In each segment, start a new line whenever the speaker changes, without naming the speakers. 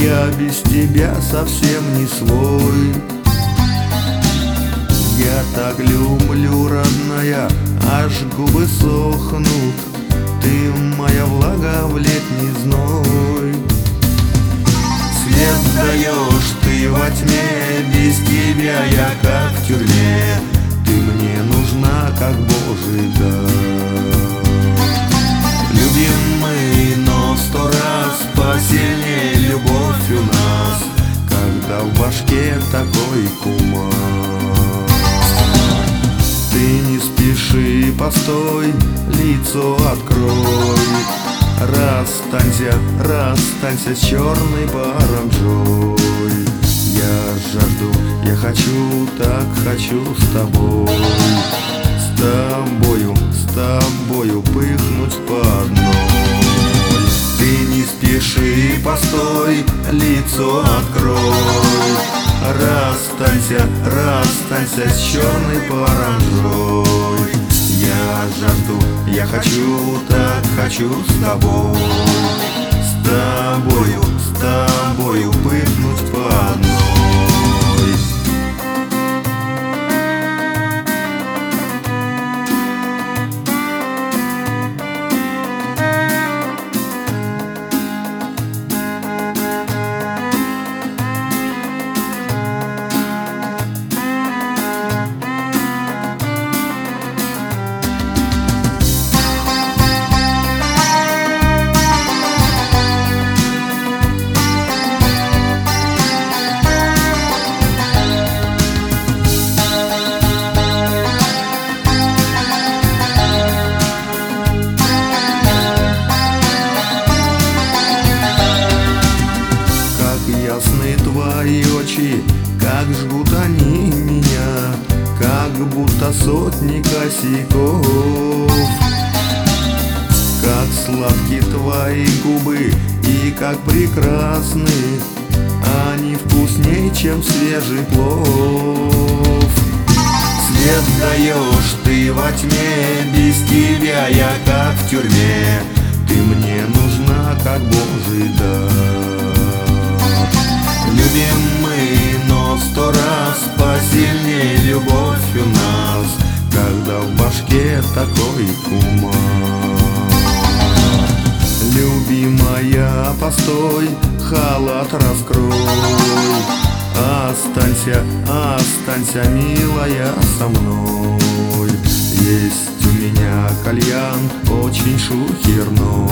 Я без тебя совсем не свой. Я так люблю, родная, аж губы сохнут. Ты моя влага в летний зной. Свет даешь ты во тьме, без тебя я как в тюрьме. Ты мне нужна, как Божий дар. Любим мы, но в 100 раз посильнее любовь у нас, когда в башке такой кумар. Ты не спеши, постой, лицо открой. Расстанься с черной паранджой. Я жажду, я хочу, так хочу с тобой. С тобою пыхнуть по одной. Ты не спеши, постой, лицо открой. Расстанься с черной паранджой. Я жажду, я хочу, так хочу с тобой. С тобою пыхнуть по одной. Ясны твои очи, как жгут они меня, как будто сотни косяков. Как сладки твои губы и как прекрасны, они вкусней, чем свежий плов. Свет даешь ты во тьме, без тебя я как в тюрьме. Ты мне нужна, как Божий дар. Любим мы, но в 100 раз посильнее любовь у нас, когда в башке такой кумар. Любимая, постой, халат раскрой. Останься, милая, со мной. Есть у меня кальян, очень шухерной.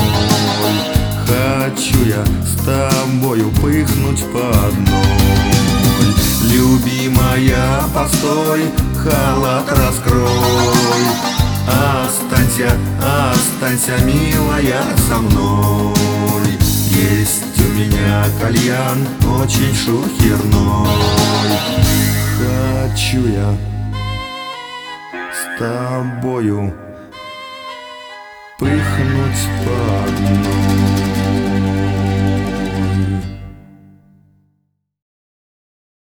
Хочу я с тобою пыхнуть по одной. Любимая, постой, халат раскрой. Останься, милая, со мной. Есть у меня кальян, очень шухерной. Хочу я с тобою пыхнуть по одной.